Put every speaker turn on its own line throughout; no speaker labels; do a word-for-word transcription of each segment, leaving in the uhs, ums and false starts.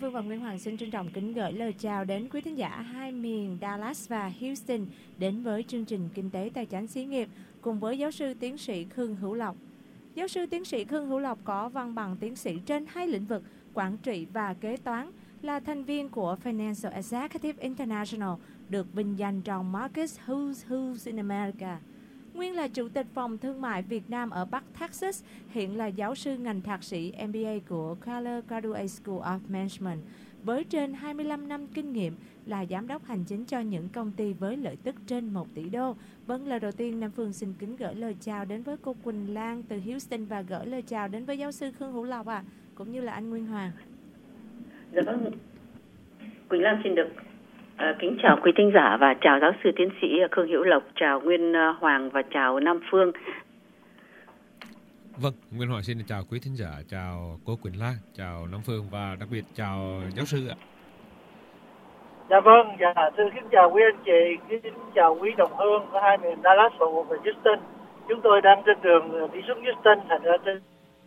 Phương và Nguyên Hoàng xin trân trọng kính gửi lời chào đến quý thính giả hai miền Dallas và Houston đến với chương trình Kinh tế Tài chánh xí nghiệp cùng với giáo sư tiến sĩ Khương Hữu Lộc. Giáo sư tiến sĩ Khương Hữu Lộc có văn bằng tiến sĩ trên hai lĩnh vực quản trị và kế toán, là thành viên của Financial Executive International, được vinh danh trong Marcus Who's Who's in America. Nguyên là Chủ tịch Phòng Thương mại Việt Nam ở Bắc Texas, hiện là giáo sư ngành thạc sĩ M B A của Keller Graduate School of Management. Với trên hai mươi lăm năm kinh nghiệm, là giám đốc hành chính cho những công ty với lợi tức trên một tỷ đô. Vâng, lời đầu tiên Nam Phương xin kính gửi lời chào đến với cô Quỳnh Lan từ Houston và gửi lời chào đến với giáo sư Khương Hữu Lộc ạ, à, cũng như là anh Nguyên Hoàng.
Dạ vâng, Quỳnh Lan xin được uh, kính chào quý thính giả và chào giáo sư tiến sĩ Khương Hữu Lộc, chào Nguyên uh, Hoàng và chào Nam Phương.
Vâng, Nguyên Hoàng xin chào quý thính giả, chào cô Quỳnh Lan, chào Nam Phương và đặc biệt chào giáo sư ạ.
Dạ vâng, dạ thưa kính chào quý anh chị, kính chào quý đồng hương ở hai miền Dallas và Houston. Chúng tôi đang trên đường đi xuống Houston, thành ra trên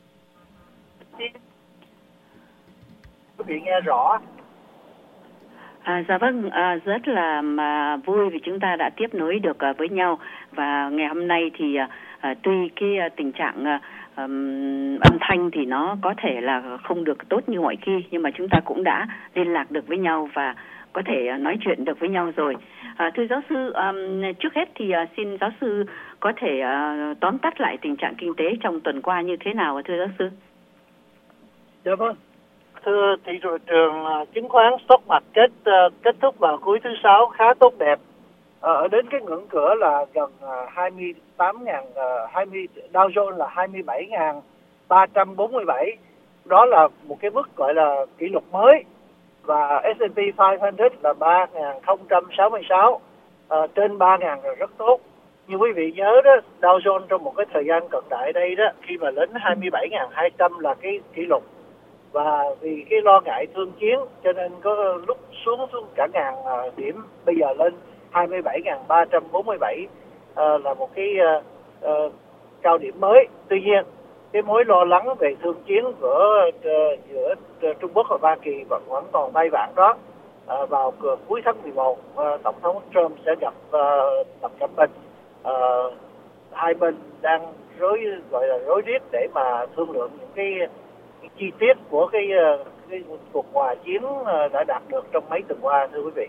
quý vị nghe rõ.
À, dạ vâng, à, rất là mà vui vì chúng ta đã tiếp nối được à, với nhau, và ngày hôm nay thì à, tuy cái à, tình trạng à, um, âm thanh thì nó có thể là không được tốt như mọi khi, nhưng mà chúng ta cũng đã liên lạc được với nhau và có thể à, nói chuyện được với nhau rồi. À, thưa giáo sư, um, trước hết thì à, xin giáo sư có thể à, tóm tắt lại tình trạng kinh tế trong tuần qua như thế nào, thưa giáo sư?
Dạ vâng. Thưa thị trường chứng khoán stock market uh, kết thúc vào cuối thứ sáu khá tốt đẹp, ở uh, đến cái ngưỡng cửa là gần uh, hai mươi tám nghìn, uh, hai mươi Dow Jones là hai mươi bảy nghìn ba trăm bốn mươi bảy, đó là một cái mức gọi là kỷ lục mới, và S and P năm trăm là ba nghìn không trăm sáu mươi sáu, uh, trên ba nghìn là rất tốt. Như quý vị nhớ đó, Dow Jones trong một cái thời gian cận đại đây đó, khi mà lên hai mươi bảy nghìn hai trăm là cái kỷ lục. Và vì cái lo ngại thương chiến cho nên có lúc xuống xuống cả ngàn uh, điểm, bây giờ lên hai mươi bảy nghìn ba trăm bốn mươi bảy uh, là một cái uh, uh, cao điểm mới. Tuy nhiên cái mối lo lắng về thương chiến của uh, giữa uh, Trung Quốc và Hoa Kỳ vẫn vẫn còn bay vãn đó. Uh, vào cuối tháng mười một, uh, Tổng thống Trump sẽ gặp uh, Tập Cận Bình. Uh, hai bên đang rối gọi là rối rít để mà thương lượng những cái chi tiết của cái, cái cuộc hòa chiến đã đạt được trong mấy tuần qua, thưa quý vị.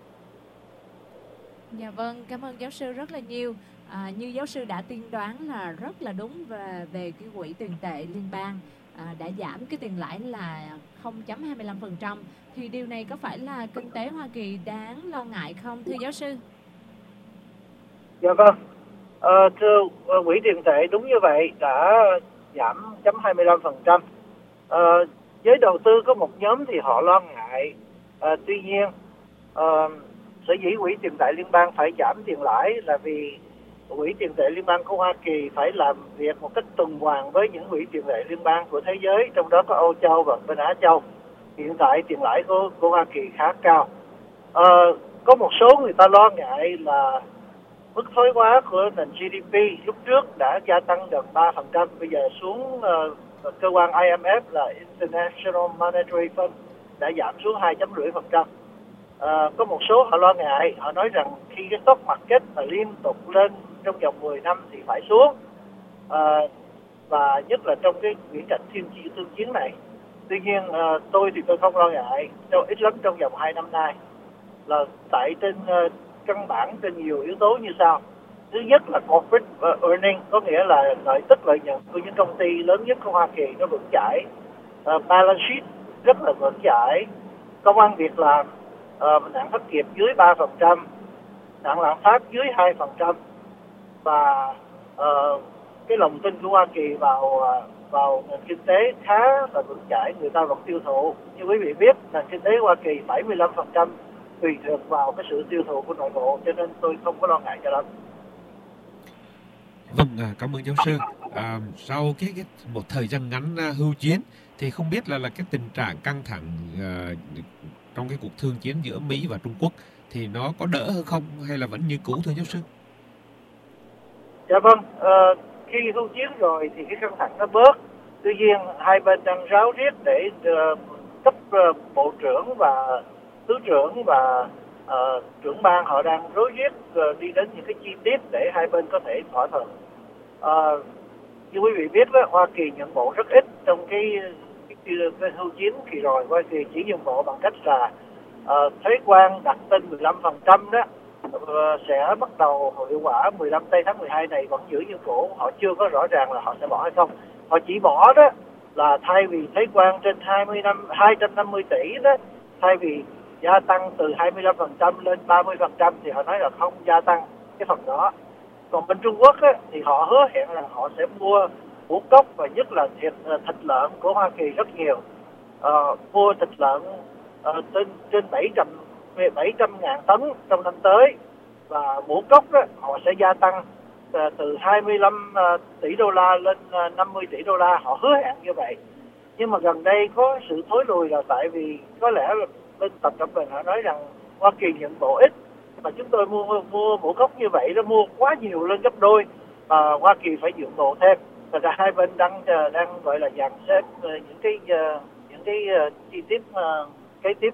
Dạ vâng, cảm ơn giáo sư rất là nhiều. À, như giáo sư đã tiên đoán là rất là đúng về, về cái quỹ tiền tệ liên bang à, đã giảm cái tiền lãi là không phẩy hai mươi lăm phần trăm. Thì điều này có phải là kinh tế Hoa Kỳ đáng lo ngại không, thưa giáo sư?
Dạ vâng, à, thưa quỹ tiền tệ đúng như vậy, đã giảm chấm hai mươi lăm phần trăm. Uh, giới đầu tư có một nhóm thì họ lo ngại, uh, tuy nhiên uh, sở dĩ quỹ tiền tệ liên bang phải giảm tiền lãi là vì quỹ tiền tệ liên bang của Hoa Kỳ phải làm việc một cách tuần hoàn với những quỹ tiền tệ liên bang của thế giới, trong đó có Âu Châu và bên Á Châu. Hiện tại tiền lãi của, của Hoa Kỳ khá cao. Uh, có một số người ta lo ngại là mức thoái hóa của nền G D P lúc trước đã gia tăng gần ba phần trăm, bây giờ xuống uh, cơ quan I M F là International Monetary Fund đã giảm xuống hai phẩy năm phần trăm. À, có một số họ lo ngại, họ nói rằng khi cái stock market mà liên tục lên trong vòng mười năm thì phải xuống, à, và nhất là trong cái viễn cảnh thiên chi thương chiến này. Tuy nhiên à, tôi thì tôi không lo ngại, đâu ít lắm trong vòng hai năm nay, là tại trên uh, căn bản trên nhiều yếu tố như sau. Thứ nhất là corporate earning, có nghĩa là lợi tức lợi nhuận của những công ty lớn nhất của Hoa Kỳ nó vững chãi, uh, balance sheet rất là vững chãi, công ăn việc làm, uh, nạn thất nghiệp dưới ba phần trăm, nạn lạm phát dưới hai phần trăm, và uh, cái lòng tin của Hoa Kỳ vào uh, vào nền kinh tế khá là vững chãi, người ta vẫn tiêu thụ. Như quý vị biết, nền kinh tế Hoa Kỳ bảy mươi lăm phần trăm tùy thuộc vào cái sự tiêu thụ của nội bộ, cho nên tôi không có lo ngại cho lắm.
Vâng, à, cảm ơn giáo sư. À, sau cái, cái một thời gian ngắn uh, hưu chiến thì không biết là là cái tình trạng căng thẳng uh, trong cái cuộc thương chiến giữa Mỹ và Trung Quốc thì nó có đỡ hơn không hay là vẫn như cũ, thưa giáo sư?
Dạ vâng, uh, khi hưu chiến rồi thì cái căng thẳng nó bớt. Tuy nhiên hai bên đang ráo riết để uh, cấp uh, bộ trưởng và thứ trưởng và uh, trưởng ban họ đang rối rít uh, đi đến những cái chi tiết để hai bên có thể thỏa thuận. Uh, như quý vị biết đó, Hoa Kỳ nhượng bộ rất ít trong cái cái, cái hưu chiến kỳ rồi. Hoa Kỳ chỉ nhượng bộ bằng cách là uh, thuế quan đặt tên mười lăm phần trăm đó uh, sẽ bắt đầu hiệu quả mười lăm tây tháng mười hai này vẫn giữ như cũ. Họ chưa có rõ ràng là họ sẽ bỏ hay không. Họ chỉ bỏ đó là thay vì thuế quan trên hai mươi năm, hai trăm năm mươi tỷ đó, thay vì gia tăng từ hai mươi lăm phần trăm lên ba mươi phần trăm thì họ nói là không gia tăng cái phần đó. Còn bên Trung Quốc á, thì họ hứa hẹn là họ sẽ mua ngũ cốc và nhất là thịt, thịt lợn của Hoa Kỳ rất nhiều. Uh, mua thịt lợn uh, trên trên bảy trăm bảy trăm ngàn tấn trong năm tới, và ngũ cốc đó, họ sẽ gia tăng uh, từ hai mươi lăm uh, tỷ đô la lên uh, năm mươi tỷ đô la. Họ hứa hẹn như vậy. Nhưng mà gần đây có sự thối lùi là tại vì có lẽ là bên Tập Cận Bình họ nói rằng Hoa Kỳ nhận bộ ít, mà chúng tôi mua mua ngũ cốc như vậy nó mua quá nhiều lên gấp đôi, mà Hoa Kỳ phải nhượng bộ thêm. Và ra hai bên đang đang gọi là dàn xếp những cái những cái chi tiết cái tiếp.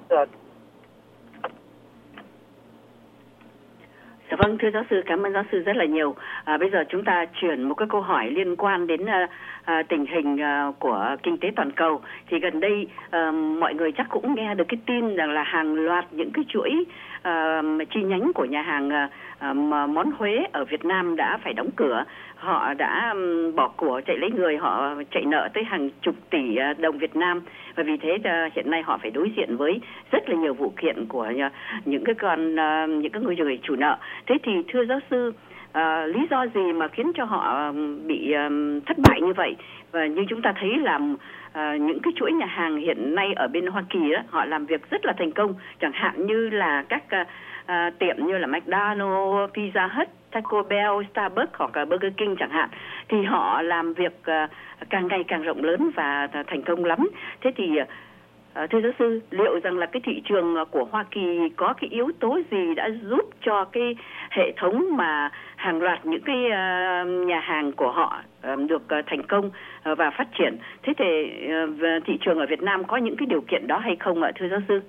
Dạ vâng, thưa giáo sư, cảm ơn giáo sư rất là nhiều. À, bây giờ chúng ta chuyển một cái câu hỏi liên quan đến à, à, tình hình à, của kinh tế toàn cầu. Thì gần đây à, mọi người chắc cũng nghe được cái tin rằng là hàng loạt những cái chuỗi à, chi nhánh của nhà hàng à, à, món Huế ở Việt Nam đã phải đóng cửa. Họ đã um, bỏ của chạy lấy người, họ chạy nợ tới hàng chục tỷ uh, đồng Việt Nam, và vì thế uh, hiện nay họ phải đối diện với rất là nhiều vụ kiện của uh, những cái con uh, những cái người, người chủ nợ. Thế thì thưa giáo sư, uh, lý do gì mà khiến cho họ um, bị um, thất bại như vậy? Và như chúng ta thấy là uh, những cái chuỗi nhà hàng hiện nay ở bên Hoa Kỳ đó, họ làm việc rất là thành công, chẳng hạn như là các uh, uh, tiệm như là McDonald's, Pizza Hut, Taco Bell, Starbucks hoặc là Burger King chẳng hạn, thì họ làm việc uh, càng ngày càng rộng lớn và uh, thành công lắm. Thế thì uh, thưa giáo sư, liệu rằng là cái thị trường của Hoa Kỳ có cái yếu tố gì đã giúp cho cái hệ thống mà hàng loạt những cái uh, nhà hàng của họ uh, được uh, thành công uh, và phát triển? Thế thì uh, thị trường ở Việt Nam có những cái điều kiện đó hay không ạ, thưa giáo sư?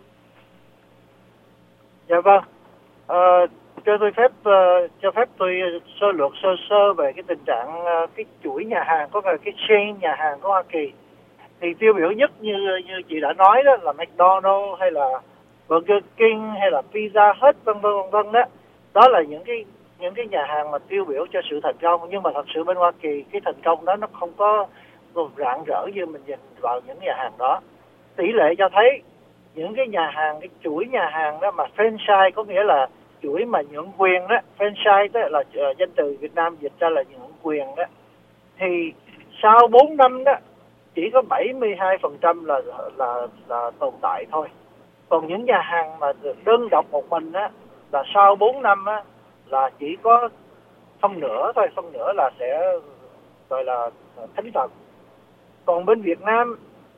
Dạ vâng. Uh... cho tôi phép uh, cho phép tôi sơ lược sơ sơ về cái tình trạng uh, cái chuỗi nhà hàng, có cái chain nhà hàng của Hoa Kỳ. Thì tiêu biểu nhất như như chị đã nói đó là McDonald's hay là Burger King hay là Pizza Hut vân vân vân vân đó. Đó là những cái những cái nhà hàng mà tiêu biểu cho sự thành công, nhưng mà thật sự bên Hoa Kỳ cái thành công đó nó không có rạng rỡ như mình nhìn vào những nhà hàng đó. Tỷ lệ cho thấy những cái nhà hàng, cái chuỗi nhà hàng đó mà franchise, có nghĩa là chuỗi mà nhượng quyền đó, franchise đó là uh, danh từ Việt Nam dịch ra là nhượng quyền đó, thì sau bốn năm đó chỉ có bảy mươi hai phần trăm là là là tồn tại thôi. Còn những nhà hàng mà đơn độc một mình á là sau bốn năm á là chỉ có phân nửa thôi, phân nửa là sẽ gọi là thánh tật. Còn bên Việt Nam,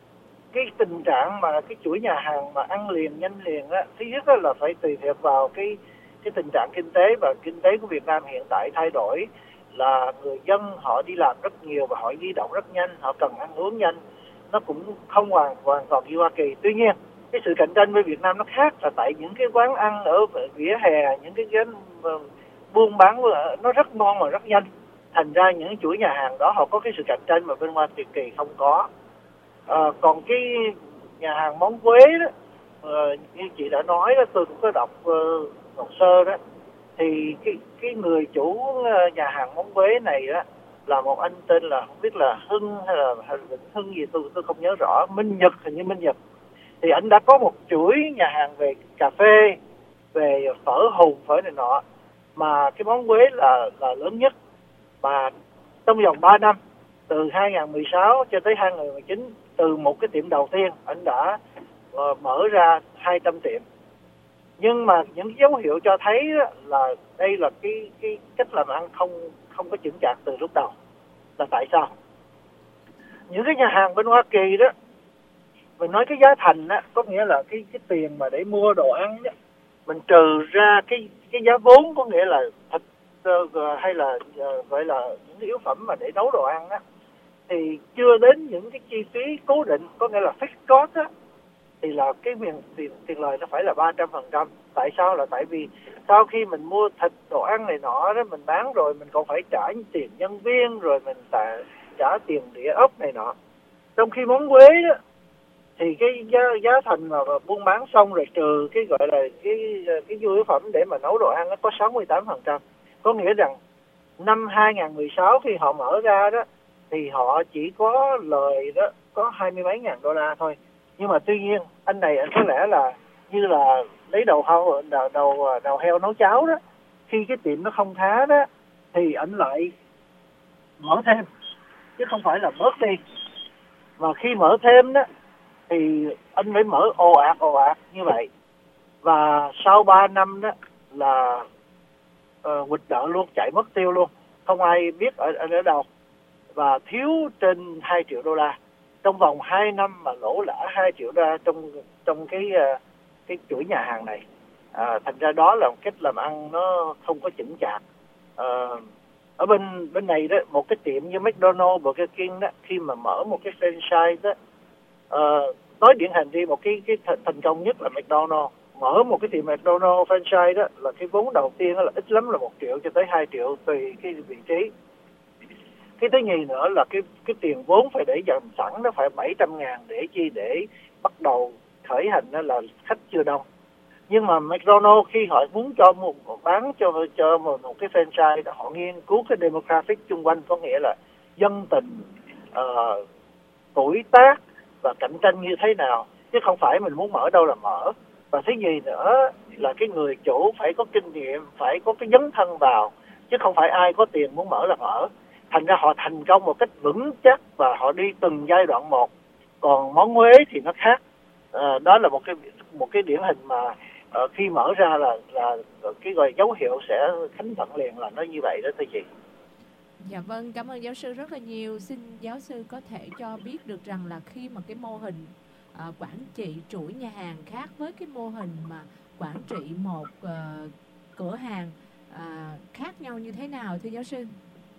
cái tình trạng mà cái chuỗi nhà hàng mà ăn liền nhanh liền á, thứ nhất á là phải tùy thuộc vào cái cái tình trạng kinh tế, và kinh tế của Việt Nam hiện tại thay đổi là người dân họ đi làm rất nhiều và họ di động rất nhanh, họ cần ăn uống nhanh, nó cũng không hoàn hoàn toàn như Hoa Kỳ. Tuy nhiên cái sự cạnh tranh với Việt Nam nó khác là tại những cái quán ăn ở vỉa hè, những cái quán buôn bán nó rất ngon và rất nhanh, thành ra những chuỗi nhà hàng đó họ có cái sự cạnh tranh mà bên Hoa Kỳ không có. À, còn cái nhà hàng món Huế đó, uh, như chị đã nói đó, tôi cũng có đọc uh, hồ sơ đó, thì cái cái người chủ nhà hàng món Huế này đó là một anh tên là không biết là Hưng hay là, hay là Hưng gì, tôi tôi không nhớ rõ, Minh Nhật, hình như Minh Nhật. Thì anh đã có một chuỗi nhà hàng về cà phê, về phở hùng, phở này nọ, mà cái món Huế là là lớn nhất. Mà trong vòng ba năm, từ hai không một sáu cho tới hai không một chín, từ một cái tiệm đầu tiên anh đã uh, mở ra hai trăm tiệm. Nhưng mà những dấu hiệu cho thấy là đây là cái cái cách làm ăn không không có chững chạc từ lúc đầu. Là tại sao? Những cái nhà hàng bên Hoa Kỳ đó, mình nói cái giá thành đó, có nghĩa là cái cái tiền mà để mua đồ ăn đó, mình trừ ra cái cái giá vốn, có nghĩa là thịt uh, hay là uh, gọi là những cái yếu phẩm mà để nấu đồ ăn đó, thì chưa đến những cái chi phí cố định, có nghĩa là fixed cost đó, thì là cái tiền, tiền, tiền lời nó phải là ba trăm phần trăm. Tại sao? Là tại vì sau khi mình mua thịt đồ ăn này nọ đó, mình bán rồi mình còn phải trả tiền nhân viên, rồi mình trả, trả tiền địa ốc này nọ. Trong khi món quế đó thì cái giá, giá thành mà buôn bán xong rồi trừ cái gọi là cái cái nhu yếu phẩm để mà nấu đồ ăn nó có sáu mươi tám phần trăm. Có nghĩa rằng năm hai không một sáu khi họ mở ra đó thì họ chỉ có lời đó có hai mươi mấy ngàn đô la thôi. Nhưng mà tuy nhiên anh này anh có lẽ là như là lấy đầu heo đầu đầu đầu heo nấu cháo đó, khi cái tiệm nó không khá đó thì anh lại mở thêm chứ không phải là bớt đi. Mà khi mở thêm đó thì anh phải mở ồ ạt ồ ạt như vậy, và sau ba năm đó là uh, quỵt nợ luôn, chạy mất tiêu luôn, không ai biết ở, ở ở đâu, và thiếu trên hai triệu đô la trong vòng hai năm, mà lỗ lã hai triệu đô la trong trong cái uh, cái chuỗi nhà hàng này. À, thành ra đó là một cách làm ăn nó không có chững chạc. À, ở bên bên này đó, một cái tiệm như McDonald's, Burger King đó, khi mà mở một cái franchise đó, uh, nói điển hình đi, một cái cái thành công nhất là McDonald's. Mở một cái tiệm McDonald's franchise đó là cái vốn đầu tiên là ít lắm là một triệu cho tới hai triệu tùy cái vị trí. Cái thứ nhì nữa là cái cái tiền vốn phải để dành sẵn, nó phải bảy trăm ngàn để chi, để bắt đầu khởi hành, đó là khách chưa đông. Nhưng mà McDonald's khi họ muốn cho một, một bán cho cho một, một cái franchise đó, họ nghiên cứu cái demographic chung quanh, có nghĩa là dân tình, uh, tuổi tác và cạnh tranh như thế nào, chứ không phải mình muốn mở đâu là mở. Và thứ gì nữa là cái người chủ phải có kinh nghiệm, phải có cái dấn thân vào, chứ không phải ai có tiền muốn mở là mở. Thành ra họ thành công một cách vững chắc và họ đi từng giai đoạn một. Còn món Huế thì nó khác. À, đó là một cái một cái điển hình mà uh, khi mở ra là là cái gọi dấu hiệu sẽ khánh thuận liền, là nó như vậy đó thưa chị.
Dạ vâng, cảm ơn giáo sư rất là nhiều. Xin giáo sư có thể cho biết được rằng là khi mà cái mô hình uh, quản trị chuỗi nhà hàng khác với cái mô hình mà quản trị một uh, cửa hàng uh, khác nhau như thế nào thưa giáo sư?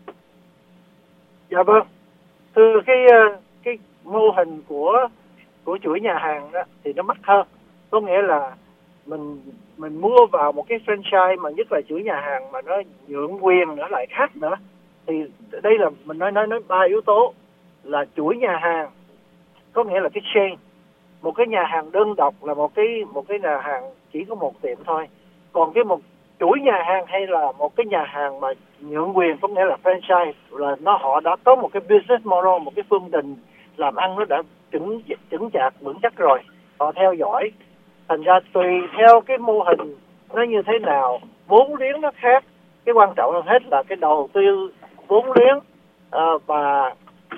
Dạ vâng, từ cái cái mô hình của của chuỗi nhà hàng đó thì nó mắc hơn. Có nghĩa là mình mình mua vào một cái franchise mà nhất là chuỗi nhà hàng mà nó nhượng quyền nữa lại khác nữa. Thì đây là mình nói nói nói ba yếu tố là chuỗi nhà hàng, có nghĩa là cái chain. Một cái nhà hàng đơn độc là một cái một cái nhà hàng chỉ có một tiệm thôi. Còn cái một chuỗi nhà hàng hay là một cái nhà hàng mà nhượng quyền, có nghĩa là franchise, là nó họ đã có một cái business model, một cái phương trình làm ăn nó đã chững chững chạc vững chắc rồi, họ theo dõi. Thành ra tùy theo cái mô hình nó như thế nào, vốn liếng nó khác. Cái quan trọng hơn hết là cái đầu tư vốn liếng uh, và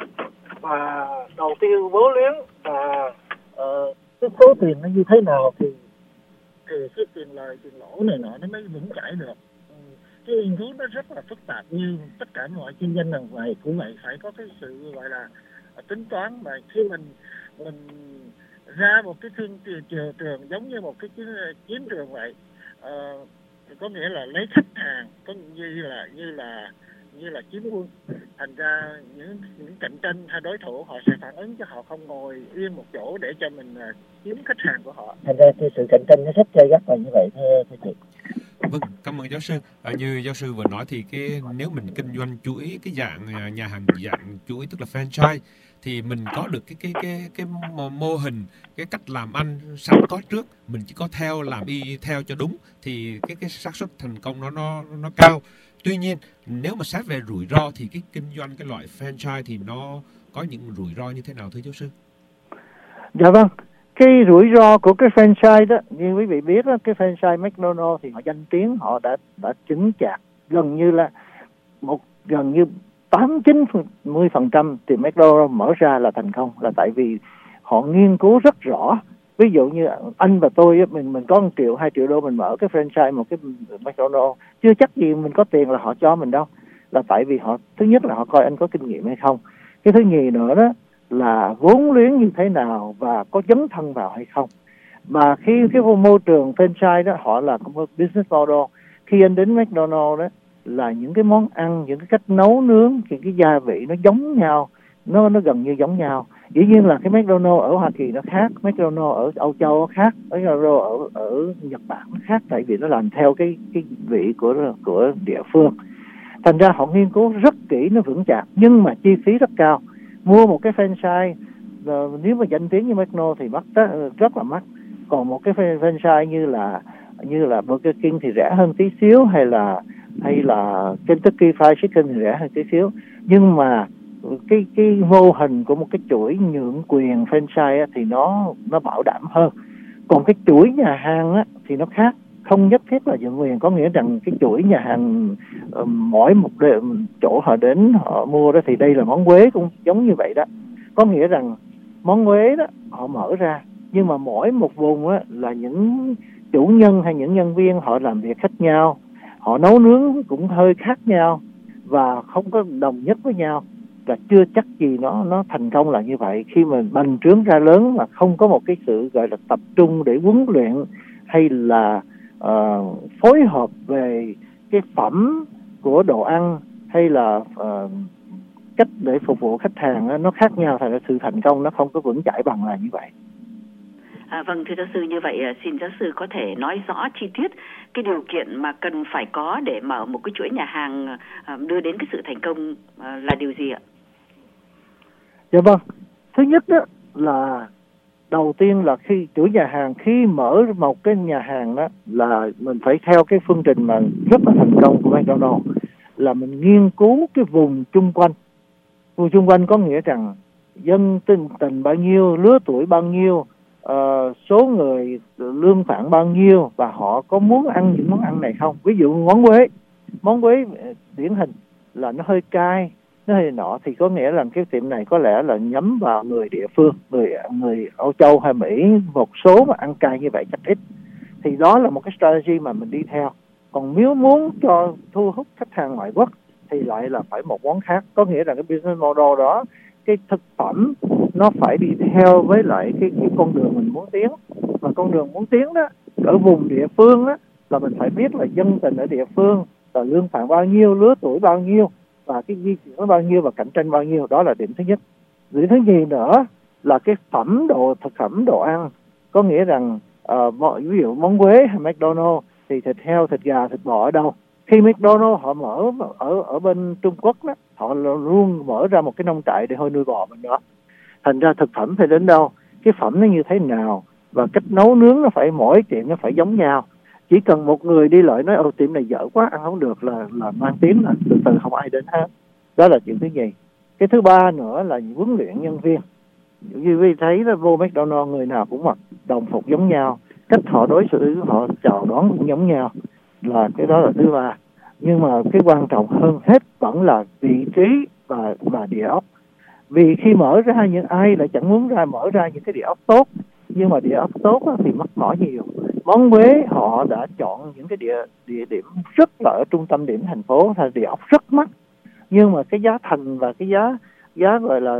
và đầu tư vốn liếng và uh, cái số tiền nó như thế nào thì thì cái tiền lời tiền lỗ này nọ nó mới vững chãi được. Cái nghiên cứu nó rất là phức tạp, như tất cả mọi kinh doanh nào vậy cũng vậy, phải có cái sự gọi là tính toán. Mà khi mình mình ra một cái thương trường, trường giống như một cái chiến trường vậy, uh, có nghĩa là lấy khách hàng, có như là như là như là chiến quân. Thành ra những những cạnh tranh hay đối thủ họ sẽ phản ứng, chứ họ không ngồi yên một chỗ để cho mình uh, kiếm khách hàng của họ. Thành ra cái sự cạnh tranh nó rất gay gắt là như vậy thưa thưa chị.
Vâng, cảm ơn giáo sư. À, như giáo sư vừa nói thì cái nếu mình kinh doanh chuỗi cái dạng nhà hàng dạng chuỗi tức là franchise thì mình có được cái cái cái cái mô hình, cái cách làm ăn sẵn có trước, mình chỉ có theo làm y theo cho đúng thì cái cái xác suất thành công nó nó nó cao. Tuy nhiên nếu mà xét về rủi ro thì cái kinh doanh cái loại franchise thì nó có những rủi ro như thế nào thưa giáo sư?
Dạ vâng. Cái rủi ro của cái franchise đó, như quý vị biết đó, cái franchise McDonald's thì họ danh tiếng, họ đã đã chứng chạc gần như là một gần như tám chín mươi phần trăm tiệm McDonald's mở ra là thành công, là tại vì họ nghiên cứu rất rõ. Ví dụ như anh và tôi mình mình có một triệu hai triệu đô mình mở cái franchise một cái McDonald's, chưa chắc gì mình có tiền là họ cho mình đâu, là tại vì họ thứ nhất là họ coi anh có kinh nghiệm hay không, cái thứ nhì nữa đó là vốn liếng như thế nào và có dấn thân vào hay không. Mà khi cái môi trường franchise đó họ là một business model. Khi anh đến McDonald's đó là những cái món ăn, những cái cách nấu nướng, những cái gia vị nó giống nhau, nó nó gần như giống nhau. Dĩ nhiên là cái McDonald's ở Hoa Kỳ nó khác, McDonald's ở Âu Châu nó khác, McDonald's ở ở Nhật Bản nó khác, tại vì nó làm theo cái cái vị của của địa phương. Thành ra họ nghiên cứu rất kỹ, nó vững chạc, nhưng mà chi phí rất cao. Mua một cái franchise nếu mà danh tiếng như McDonald's thì mắc rất, rất là mắc. Còn một cái franchise như là như là Burger King thì rẻ hơn tí xíu, hay là hay là Kentucky Fried Chicken thì rẻ hơn tí xíu. Nhưng mà cái cái mô hình của một cái chuỗi nhượng quyền franchise á, thì nó nó bảo đảm hơn. Còn cái chuỗi nhà hàng á, thì nó khác, không nhất thiết là nhượng quyền, có nghĩa rằng cái chuỗi nhà hàng uh, mỗi một chỗ họ đến họ mua đó, thì đây là món Quế cũng giống như vậy đó. Có nghĩa rằng món Quế đó họ mở ra, nhưng mà mỗi một vùng á, là những chủ nhân hay những nhân viên họ làm việc khác nhau, họ nấu nướng cũng hơi khác nhau và không có đồng nhất với nhau, và chưa chắc gì nó nó thành công là như vậy. Khi mà bành trướng ra lớn mà không có một cái sự gọi là tập trung để huấn luyện hay là uh, phối hợp về cái phẩm của đồ ăn hay là uh, cách để phục vụ khách hàng đó, nó khác nhau, thành ra sự thành công nó không có vững chãi bằng là như vậy.
À, vâng, thưa giáo sư, như vậy xin giáo sư có thể nói rõ chi tiết cái điều kiện mà cần phải có để mở một cái chuỗi nhà hàng đưa đến cái sự thành công là điều gì ạ?
Dạ vâng, thứ nhất đó là đầu tiên là khi chuỗi nhà hàng, khi mở một cái nhà hàng đó là mình phải theo cái phương trình mà rất là thành công của McDonald's, là mình nghiên cứu cái vùng chung quanh. Vùng chung quanh có nghĩa rằng dân tình tình bao nhiêu, lứa tuổi bao nhiêu, Uh, số người lương khoảng bao nhiêu, và họ có muốn ăn những món ăn này không. Ví dụ món Quế, món Quế điển hình là nó hơi cay, nó hơi nọ, thì có nghĩa là cái tiệm này có lẽ là nhắm vào người địa phương, người người Âu Châu hay Mỹ, một số mà ăn cay như vậy chắc ít. Thì đó là một cái strategy mà mình đi theo. Còn nếu muốn cho thu hút khách hàng ngoại quốc thì lại là phải một món khác. Có nghĩa là cái business model đó, cái thực phẩm nó phải đi theo với lại cái, cái con đường mình muốn tiến. Mà con đường muốn tiến đó, ở vùng địa phương đó, là mình phải biết là dân tình ở địa phương là lương khoảng bao nhiêu, lứa tuổi bao nhiêu, và cái di chuyển nó bao nhiêu, và cạnh tranh bao nhiêu. Đó là điểm thứ nhất. Điểm thứ nhì nữa là cái phẩm đồ, thực phẩm đồ ăn. Có nghĩa rằng uh, ví dụ món Quế hay McDonald's thì thịt heo, thịt gà, thịt bò ở đâu. Khi McDonald's họ mở ở ở bên Trung Quốc đó, họ luôn mở ra một cái nông trại để hơi nuôi bò bên đó. Thành ra thực phẩm phải đến đâu, cái phẩm nó như thế nào, và cách nấu nướng nó phải, mỗi tiệm nó phải giống nhau. Chỉ cần một người đi lại nói ồ tiệm này dở quá, ăn không được, là là mang tiếng, là từ từ không ai đến hết. Đó là chuyện thứ nhì. Cái thứ ba nữa là huấn luyện nhân viên. Như quý vị thấy là vô McDonald's người nào cũng mặc đồng phục giống nhau, cách họ đối xử, họ chào đón cũng giống nhau, là cái đó là thứ ba. Nhưng mà cái quan trọng hơn hết vẫn là vị trí và và địa ốc. Vì khi mở ra, những ai lại chẳng muốn ra mở ra những cái địa ốc tốt, nhưng mà địa ốc tốt thì mắc mỏ nhiều. Món Quế họ đã chọn những cái địa địa điểm rất là ở trung tâm điểm thành phố, thì địa ốc rất mắc, nhưng mà cái giá thành và cái giá giá gọi là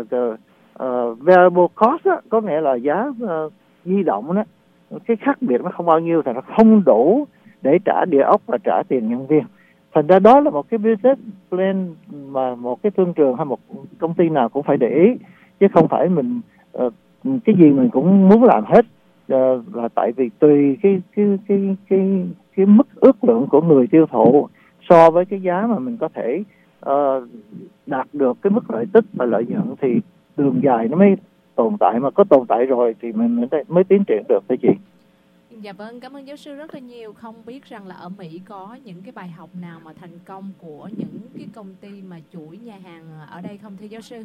uh, variable cost đó, có nghĩa là giá uh, di động đó, cái khác biệt nó không bao nhiêu, thì nó không đủ để trả địa ốc và trả tiền nhân viên. Thành ra đó là một cái business plan mà một cái thương trường hay một công ty nào cũng phải để ý, chứ không phải mình uh, cái gì mình cũng muốn làm hết. Uh, là tại vì tùy cái cái cái cái cái mức ước lượng của người tiêu thụ so với cái giá mà mình có thể uh, đạt được cái mức lợi tức và lợi nhuận, thì đường dài nó mới tồn tại. Mà có tồn tại rồi thì mình mới, mới tiến triển được thưa chị.
Dạ vâng, cảm ơn giáo sư rất là nhiều. Không biết rằng là ở Mỹ có những cái bài học nào mà thành công của những cái công ty mà chuỗi nhà hàng ở đây không thưa giáo sư?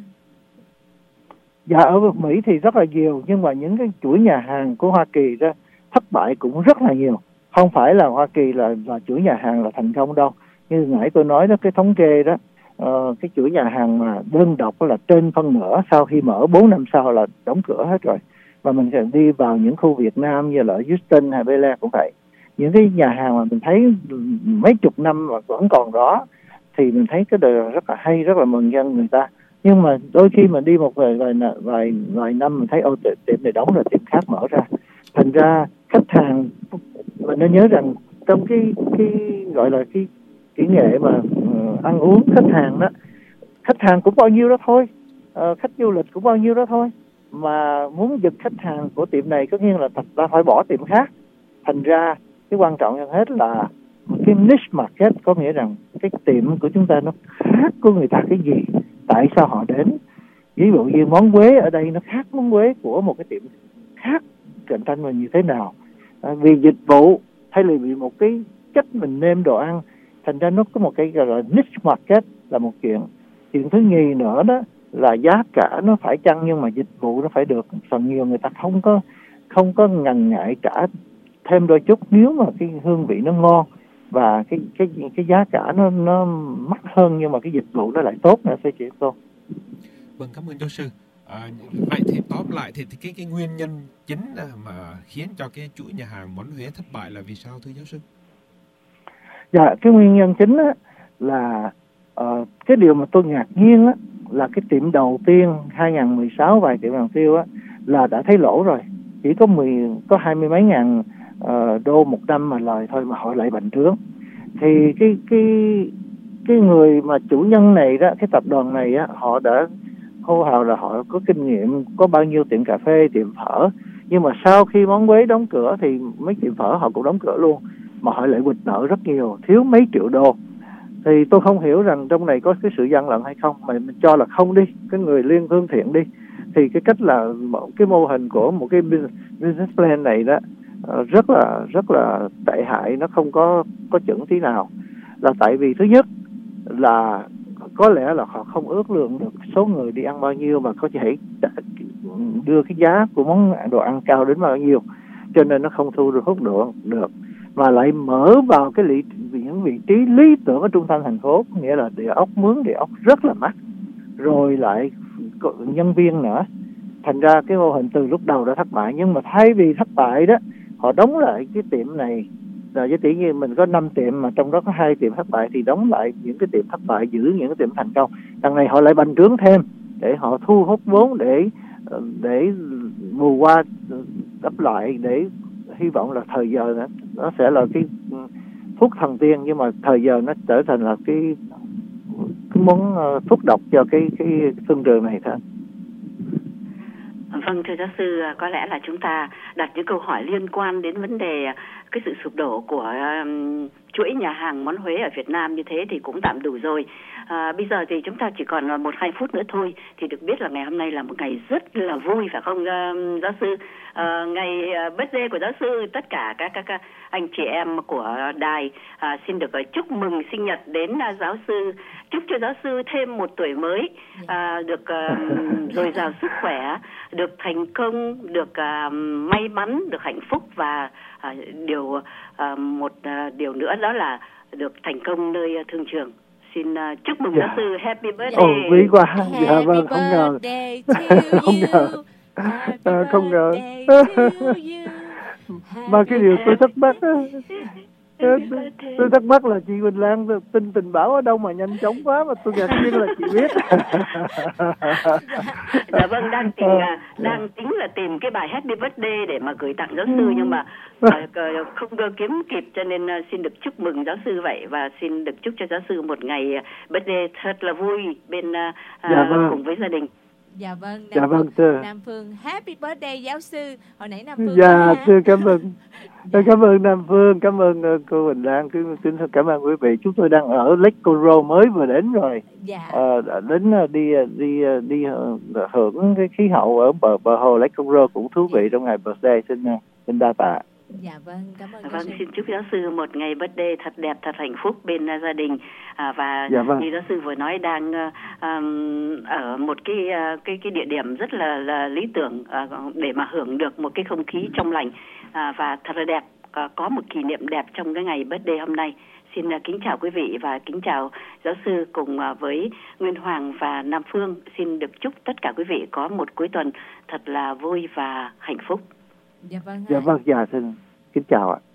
Dạ, ở Mỹ thì rất là nhiều, nhưng mà những cái chuỗi nhà hàng của Hoa Kỳ đó thất bại cũng rất là nhiều. Không phải là Hoa Kỳ là, là chuỗi nhà hàng là thành công đâu. Như nãy tôi nói đó, cái thống kê đó, uh, cái chuỗi nhà hàng mà đơn độc là trên phân nửa sau khi mở bốn năm sau là đóng cửa hết rồi. Và mình sẽ đi vào những khu Việt Nam như là ở Houston hay Bel Air cũng vậy. Những cái nhà hàng mà mình thấy mấy chục năm mà vẫn còn đó, thì mình thấy cái đời rất là hay, rất là mừng dân người ta. Nhưng mà đôi khi mà đi một vài vài vài, vài năm mình thấy ô tiệm này đóng rồi, tiệm khác mở ra. Thành ra khách hàng mình nên nhớ rằng trong cái cái gọi là cái kỹ nghệ mà uh, ăn uống khách hàng đó, khách hàng cũng bao nhiêu đó thôi, uh, khách du lịch cũng bao nhiêu đó thôi. mà muốn giật khách hàng của tiệm này, có nghĩa là ta phải bỏ tiệm khác. Thành ra cái quan trọng hơn hết là cái niche market, có nghĩa rằng cái tiệm của chúng ta nó khác của người ta cái gì, tại sao họ đến. Ví dụ như món Quế ở đây nó khác món Quế của một cái tiệm khác, cạnh tranh là như thế nào, à, vì dịch vụ hay là vì một cái cách mình nêm đồ ăn. Thành ra nó có một cái gọi là niche market là một chuyện. Chuyện thứ nhì nữa đó là giá cả nó phải chăng, nhưng mà dịch vụ nó phải được. Phần nhiều người ta không có không có ngần ngại trả thêm đôi chút nếu mà cái hương vị nó ngon và cái cái cái giá cả nó nó mắc hơn, nhưng mà cái dịch vụ nó lại tốt nè, thưa chị cô.
Vâng, cảm ơn giáo sư. À, vậy thì tóm lại thì, thì cái cái nguyên nhân chính mà khiến cho cái chuỗi nhà hàng món Huế thất bại là vì sao thưa giáo sư?
Dạ, cái nguyên nhân chính á, là uh, cái điều mà tôi ngạc nhiên á, là cái tiệm đầu tiên hai không một sáu vài tiệm hàng tiêu á là đã thấy lỗ rồi, chỉ có mười có hai mươi mấy ngàn uh, đô một năm mà lời thôi mà họ lại bành trướng. Thì cái cái cái người mà chủ nhân này đó, cái tập đoàn này á, họ đã hô hào là họ có kinh nghiệm, có bao nhiêu tiệm cà phê, tiệm phở, nhưng mà sau khi món Quế đóng cửa thì mấy tiệm phở họ cũng đóng cửa luôn, mà họ lại quỵt nợ rất nhiều, thiếu mấy triệu đô. Thì tôi không hiểu rằng trong này có cái sự gian lận hay không, mà mình cho là không đi, cái người liên thương thiện đi. Thì cái cách là cái mô hình của một cái business plan này đó rất là rất là tệ hại, nó không có có chuẩn tí nào. Là tại vì thứ nhất là có lẽ là họ không ước lượng được số người đi ăn bao nhiêu và có thể đưa cái giá của món đồ ăn cao đến bao nhiêu, cho nên nó không thu được hút được được mà lại mở vào cái lý, những vị trí lý tưởng ở trung tâm thành phố, nghĩa là địa ốc, mướn địa ốc rất là mắc, rồi lại nhân viên nữa. Thành ra cái mô hình từ lúc đầu đã thất bại. Nhưng mà thay vì thất bại đó, họ đóng lại cái tiệm này, rồi với tỷ như mình có năm tiệm mà trong đó có hai tiệm thất bại, thì đóng lại những cái tiệm thất bại, giữ những cái tiệm thành công. Đằng này họ lại bành trướng thêm để họ thu hút vốn, để để bù qua đắp lại, để hy vọng là thời giờ nó, nó sẽ là cái thuốc thần tiên, nhưng mà thời giờ nó trở thành là cái, cái món thuốc độc cho cái cái thương trường này thôi.
Vâng, thưa giáo sư, có lẽ là chúng ta đặt những câu hỏi liên quan đến vấn đề cái sự sụp đổ của um, chuỗi nhà hàng món Huế ở Việt Nam như thế thì cũng tạm đủ rồi. À, bây giờ thì chúng ta chỉ còn một hai phút nữa thôi thì được biết là ngày hôm nay là một ngày rất là vui, phải không uh, giáo sư? À, ngày uh, birthday của giáo sư, tất cả các các, các anh chị em của đài uh, xin được uh, chúc mừng sinh nhật đến uh, giáo sư, chúc cho giáo sư thêm một tuổi mới, uh, được uh, dồi dào sức khỏe, được thành công, được uh, may mắn, được hạnh phúc và uh, điều uh, một uh, điều nữa đó là được thành công nơi uh, thương trường. Xin uh, chúc mừng
dạ.
giáo sư happy birthday.
Ồ, quý quá.
Happy
Dạ vâng, không ngờ. Không ngờ. À, không ngờ. Mà cái điều tôi thắc mắc á, tôi thắc mắc là chị Quỳnh Lan tin tình báo ở đâu mà nhanh chóng quá mà tôi ngạc nhiên là chị biết.
Dạ vâng, đang tìm à, đang tính là tìm cái bài Happy Birthday để mà gửi tặng giáo sư, nhưng mà à, không kiếm kịp, cho nên à, xin được chúc mừng giáo sư vậy, và xin được chúc cho giáo sư một ngày birthday thật là vui bên à,
dạ vâng.
cùng với gia đình.
Dạ vâng, Nam,
dạ vâng,
Phương, Nam Phương Happy Birthday giáo sư. Hồi nãy Nam Phương
dạ thưa cảm ơn. Dạ. Cảm ơn Nam Phương, cảm ơn uh, cô Quỳnh Lan, kính cảm ơn quý vị. Chúng tôi đang ở Lake Conroe mới vừa đến rồi.
Dạ.
À, đến uh, đi uh, đi uh, đi uh, hưởng cái khí hậu ở bờ bờ hồ Lake Conroe cũng thú vị dạ. trong ngày birthday. Xin uh, xin đa tạ.
Dạ vâng, cảm ơn.
Vâng, xin chúc giáo sư một ngày birthday thật đẹp, thật hạnh phúc bên uh, gia đình. À, và
dạ vâng.
như giáo sư vừa nói đang uh, um, ở một cái uh, cái cái địa điểm rất là, là lý tưởng uh, để mà hưởng được một cái không khí trong lành uh, và thật là đẹp, uh, có một kỷ niệm đẹp trong cái ngày birthday hôm nay. Xin uh, kính chào quý vị và kính chào giáo sư cùng uh, với Nguyên Hoàng và Nam Phương. Xin được chúc tất cả quý vị có một cuối tuần thật là vui và hạnh phúc.
Dạ vâng.
Dạ vâng, dạ xin kính chào ạ.